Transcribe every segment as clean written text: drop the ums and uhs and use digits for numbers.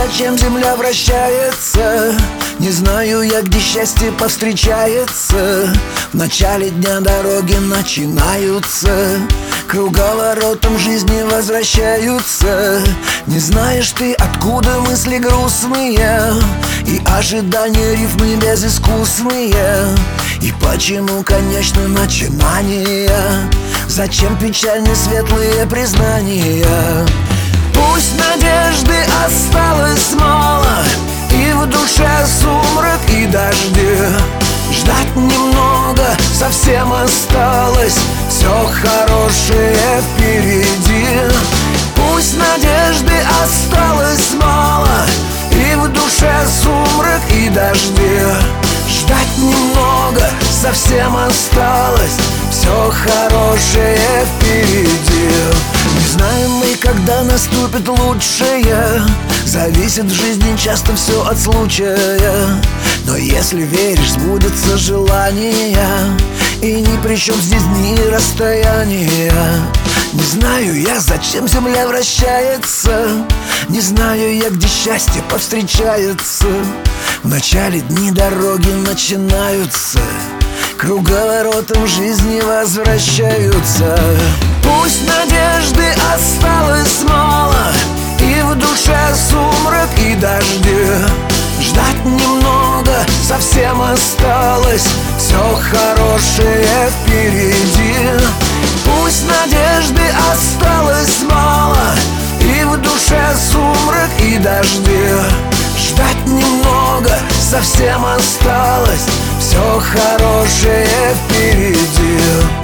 зачем земля вращается. Не знаю я, где счастье повстречается. В начале дня дороги начинаются, круговоротом жизни возвращаются. Не знаешь ты, откуда мысли грустные, и ожидания рифмы безыскусные. И почему, конечно, начинания? Зачем печальны светлые признания? Пусть надежды осталось мало, и в душе сумрак и дожди. Ждать немного совсем осталось, все хорошее впереди. Пусть надежды осталось мало, и в душе сумрак и дожди. Ждать немного совсем осталось, все хорошее впереди. Не знаем мы, когда наступит лучшее, зависит в жизни часто все от случая. Но если веришь, сбудется желание, и ни при чем здесь дни и расстояния. Не знаю я, зачем земля вращается. Не знаю я, где счастье повстречается. В начале дни дороги начинаются, круговоротом жизни возвращаются. Пусть надежды осталось мало, и в душе сумрак и дожди. Ждать немного совсем осталось, все хорошее впереди. Пусть надежды осталось мало, и в душе сумрак и дожди. Ждать немного совсем осталось, все хорошее впереди.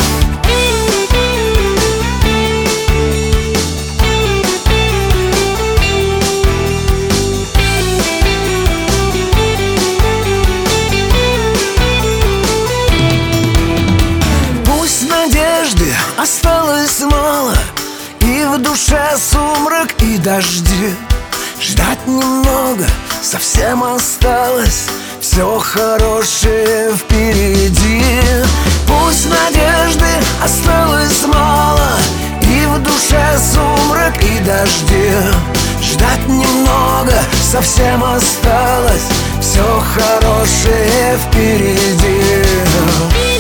Осталось мало, и в душе сумрак и дожди. Ждать немного совсем осталось, все хорошее впереди. Пусть надежды осталось мало, и в душе сумрак и дожди. Ждать немного совсем осталось, все хорошее впереди.